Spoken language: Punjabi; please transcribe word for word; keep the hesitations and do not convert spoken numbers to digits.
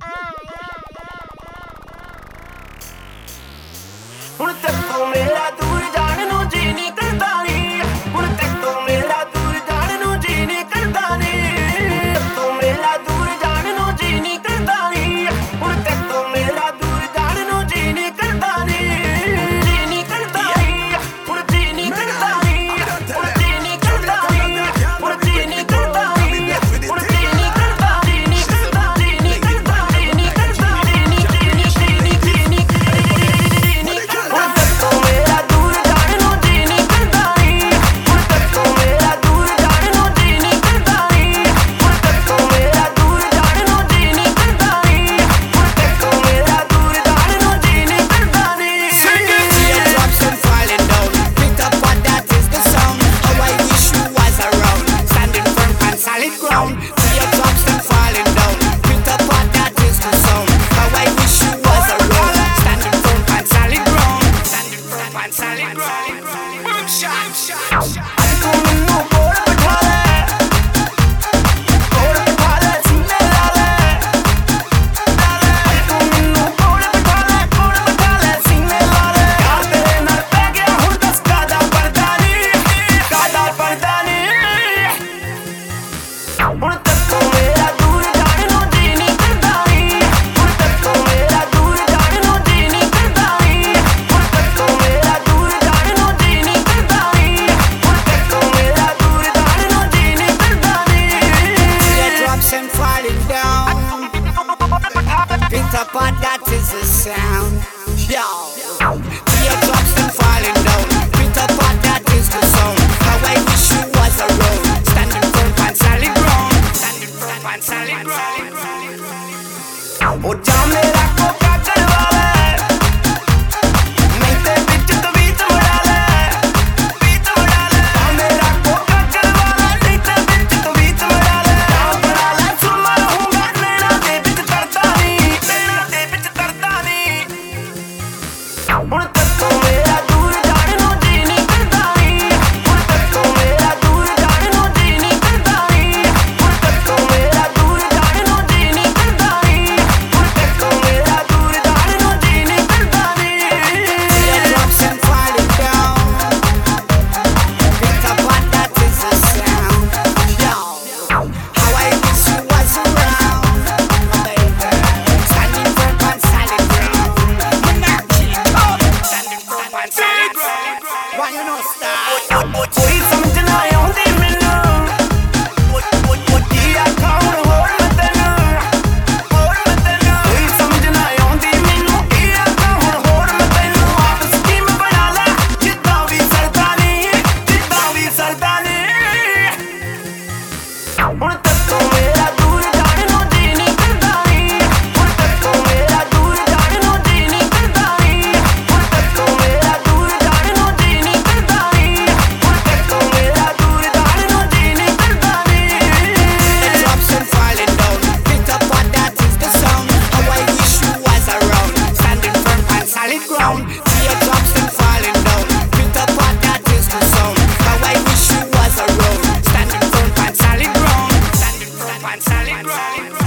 ਹੁਣ ਤੇਤੋਂ ਮੇਰਾ ਦੂਰ ਜਾਣ ਨੂੰ ਜੀ ਨਹੀਂ ਕਰਦਾ ਨੀ ਹੁਣ ਤੇਤੋਂ ਮੇਰਾ ਦੂਰ ਜਾਣ ਨੂੰ ਜੀ ਨਹੀਂ ਕਰਦਾ ਨੀ ਤੇਤੋਂ ਮੇਰਾ ਦੂਰ ਜਾਣ ਨੂੰ ਜੀ ਨਹੀਂ ਕਰਦਾ ਨੀ ਹੁਣ ਤੇਤੋਂ ਮੇਰਾ ਦੂਰ ਜਾਣ ਨੂੰ ਜੀ ਨਹੀਂ ਕਰਦਾ ਨੀ ਜੀ ਨਹੀਂ ਕਰਦਾ ਨੀ ਹੁਣ ਜੀ ਨਹੀਂ ਕਰਦਾ ਨੀ ਹੁਣ ਜੀ ਨਹੀਂ ਕਰਦਾ ਨੀ ਹੁਣ ਜੀ ਨਹੀਂ ਕਰਦਾ ਨੀ ਹੁਣ ਜੀ ਨਹੀਂ ਕਰਦਾ ਜੀ ਨਹੀਂ ਕਰਦਾ ਜੀ ਨਹੀਂ ਕਰਦਾ ਜੀ ਨਹੀਂ ਕਰਦਾ ਜੀ ਨਹੀਂ ਜੀ ਨਹੀਂ ਜੀ ਨਹੀਂ ਜੀ ਨਹੀਂ ਹੁਣ ਤੇਤੋਂ ਮੇਰਾ ਦੂਰ ਜਾਣ ਨੂੰ ਜੀ ਨਹੀਂ ਕਰਦਾ ਨੀ ਹੁਣ ਤੇਤੋਂ ਮੇਰਾ ਦੂਰ ਜਾਣ ਨੂੰ ਜੀ ਨਹੀਂ ਕਰਦਾ ਨੀ ਹੁਣ ਤੇਤੋਂ ਮੇਰਾ ਦੂਰ ਜਾਣ ਨੂੰ ਜੀ ਨਹੀਂ ਕਰਦਾ ਨੀ ਹੁਣ ਤੇਤੋਂ ਮੇਰਾ ਦੂਰ ਜਾਣ ਨੂੰ ਜੀ ਨਹੀਂ ਕਰਦਾ ਨੀ Teardrops and falling down. Picked up what that is the sound. How I wish you was around. Standing firm on solid ground. Teardrops and falling down. Picked up what that is the sound. How I wish you was around. Standing firm on solid ground. Standing firm on solid ground. Boom shot, shot, shot. ਅੱਜ ਤੂੰ ਮੈਨੂੰ ਕੋਲ ਬਿਠਾ ਲੈ ਕੋਲ ਬਿਠਾ ਲੈ ਸੀਨੇ ਲਾ ਲੈ ਅੱਜ ਤੂੰ ਮੈਨੂੰ ਕੋਲ ਬਿਠਾ ਲੈ ਕੋਲ ਬਿਠਾ ਲੈ ਸੀਨੇ ਲਾ ਲੈ ਯਾਰ ਤੇਰੇ ਨਾਲ ਪੈ ਗਿਆ ਹੁਣ ਦੱਸ ਕਾਹਦਾ ਪਰਦਾ ਨੀ ਕਾਹਦਾ ਪਰਦਾ ਨੀ ਹੁਣ ਤੇਤੋਂ ਮੇਰਾ ਦੂਰ ਜਾਣ ਨੂੰ ਜੀ ਨਹੀਂ ਕਰਦਾ ਨੀ ਹੁਣ ਤੇਤੋਂ ਮੇਰਾ ਦੂਰ ਜਾਣ ਨੂੰ ਜੀ ਨਹੀਂ ਕਰਦਾ ਨੀ ਹੁਣ ਤੇਤੋਂ ਮੇਰਾ ਦੂਰ ਜਾਣ ਨੂੰ ਜੀ ਨਹੀਂ ਕਰਦਾ ਨੀ ਹੁਣ ਤੇਤੋਂ ਮੇਰਾ ਦੂਰ ਜਾਣ ਨੂੰ ਜੀ ਨਹੀਂ ਕਰਦਾ ਨੀ Teardrops and falling down. Picked up what that is the sound. Yo. Teardrops and falling down. Picked up what that is the sound. How I wish you was around. Standing firm on solid ground. Standing firm on solid ground. ਉਹ ਜਾ ਮੇਰਾ ਕੋਕਾ ਕਰਵਾ ਲੈ ਨਹੀਂ ਤੇ ਵਿੱਚ ਤਵੀਤ ਵੜਾ ਲੈ ਤਵੀਤ ਵੜਾ ਲੈ ਜਾ ਮੇਰਾ ਕੋਕਾ ਕਰਵਾ ਲੈ ਨਹੀਂ ਤੇ ਵਿੱਚ ਤਵੀਤ ਵੜਾ ਲੈ ਜਾ ਬਣਾ ਲੈ ਸੁਰਮਾ ਰਹੂੰਗਾ ਨੈਣਾ ਦੇ ਵਿੱਚ ਤਰਦਾ ਨੀ ਨੈਣਾ ਦੇ ਵਿੱਚ ਤਰਦਾ ਨੀ ਹੁਣ ਤੇਤੋਂ ਮੇਰਾ ਦੂਰ ਜਾਣ ਨੂੰ ਜੀ ਨਹੀਂ ਕਰਦਾ ਨੀ ਹੁਣ ਤੇਤੋਂ ਮੇਰਾ ਦੂਰ ਜਾਣ ਨੂੰ ਜੀ ਨਹੀਂ ਕਰਦਾ ਨੀ ਹੁਣ ਤੇਤੋਂ ਮੇਰਾ ਦੂਰ ਜਾਣ ਨੂੰ ਜੀ ਨਹੀਂ ਕਰਦਾ ਨੀ ਹੁਣ ਤੇਤੋਂ ਮੇਰਾ ਦੂਰ ਜਾਣ ਨੂੰ ਜੀ ਨਹੀਂ ਕਰਦਾ ਨੀ Teardrops and falling down. Picked up what that is the sound. Yo. How I wish you was around. Oh, baby. Standing firm on solid ground. Monarchy. Oh. Standing firm on solid ground. Why you no stop? ਕੋਈ ਸਮਝ ਨਾ ਆਉਂਦੀ ਮੈਨੂੰ ਕੀ ਆਖਾਂ ਹੁਣ ਹੋਰ ਮੈਂ ਤੈਨੂੰ ਹੋਰ ਮੈਂ ਤੈਨੂੰ ਕੋਈ ਸਮਝ ਨਾ ਆਉਂਦੀ ਮੈਨੂੰ ਕੀ ਆਖਾਂ ਹੁਣ ਹੋਰ ਮੈਂ ਤੈਨੂੰ ਆਪ ਸਕੀਮ ਬਣਾ ਲੈ ਜਿੱਦਾਂ ਵੀ ਸਰਦਾ ਨੀ ਜਿੱਦਾਂ ਵੀ ਸਰਦਾ ਨੀ ਹੁਣ ਤੇਤੋਂ ਮੇਰਾ ਦੂਰ ਜਾਣ ਨੂੰ ਜੀ ਨਹੀਂ ਕਰਦਾ ਨੀ ਹੁਣ ਤੇਤੋਂ ਮੇਰਾ ਦੂਰ ਜਾਣ ਨੂੰ ਜੀ ਨਹੀਂ ਕਰਦਾ ਨੀ ਹੁਣ ਤੇਤੋਂ ਮੇਰਾ ਦੂਰ ਜਾਣ ਨੂੰ ਜੀ ਨਹੀਂ ਕਰਦਾ ਨੀ ਹੁਣ ਤੇਤੋਂ ਮੇਰਾ ਦੂਰ ਜਾਣ ਨੂੰ ਜੀ ਨਹੀਂ ਕਰਦਾ ਨੀ Teardrops and falling down. Picked up what that is the sound. How I wish you was around. Standing firm on solid ground. Teardrops and falling down. Picked up what that is the sound. How I wish you was around. Standing firm on solid ground. Standing firm on solid ground.